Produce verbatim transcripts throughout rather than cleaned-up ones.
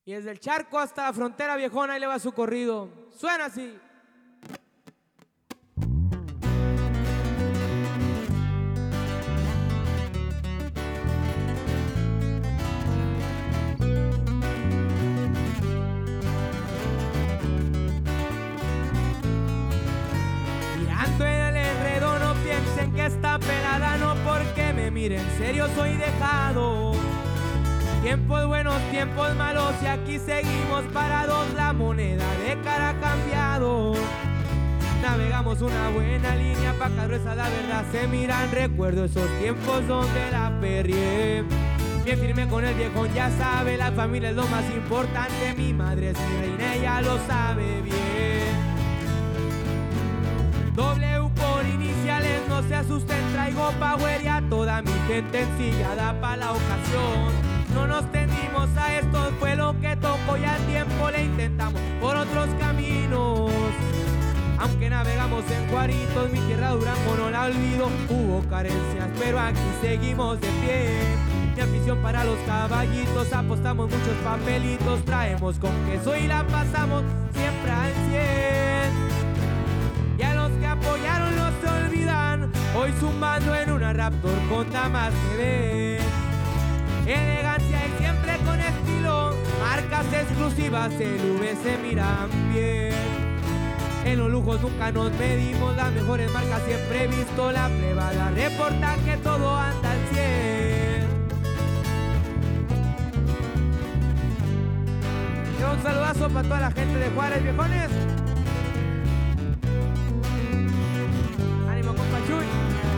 Y desde el charco hasta la frontera viejona, ahí le va su corrido. Suena así. Mirando en el enredo, no piensen que está pelada, no porque me miren, en serio soy dejado. Tiempos buenos, tiempos malos, y aquí seguimos parados, la moneda de cara ha cambiado. Navegamos una buena línea, pa' acá gruesa la verdad se miran. Recuerdo esos tiempos donde la perrié. Bien firme con el viejón, ya sabe, la familia es lo más importante. Mi madre es mi reina, ella lo sabe bien. W por iniciales, no se asusten, traigo power y a toda mi gente ensillada pa' la ocasión. No nos tendimos a esto, fue lo que tocó y al tiempo le intentamos por otros caminos. Aunque navegamos en Juaritos, mi tierra Durango no la olvido. Hubo carencias, pero aquí seguimos de pie. Mi afición para los caballitos, apostamos muchos papelitos. Traemos con queso y la pasamos siempre al cien. Y a los que apoyaron no se olvidan, hoy zumbando en una Raptor con damas que ven. Elegancia y siempre con estilo, marcas exclusivas, el V se miran bien. En los lujos nunca nos medimos, las mejores marcas siempre he visto. La plebada reporta que todo anda al cien. Y un saludazo para toda la gente de Juárez, viejones. Ánimo, compa Chuy.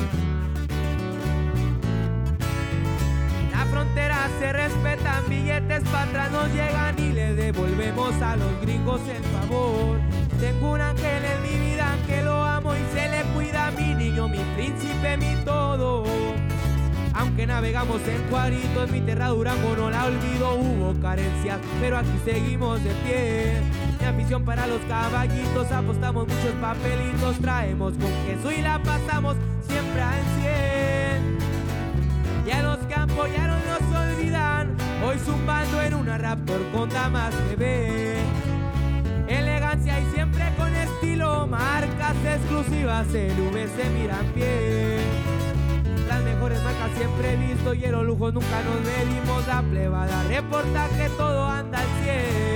Fronteras se respetan, billetes para atrás nos llegan y le devolvemos a los gringos el favor. Tengo un ángel en mi vida que lo amo y se le cuida, mi niño, mi príncipe, mi todo. Aunque navegamos en Juaritos, mi tierra Durango no la olvido. Hubo carencias, pero aquí seguimos de pie. Mi afición para los caballitos, apostamos muchos papelitos. Traemos con queso y la pasamos siempre al cien. Y a los que apoyaron no se olvidan, hoy zumbando en una Raptor con damas que ven. Elegancia y siempre con estilo, marcas exclusivas, el V se miran bien. Las mejores marcas siempre he visto y en los lujos nunca nos medimos. La plebada reporta que todo anda al cien.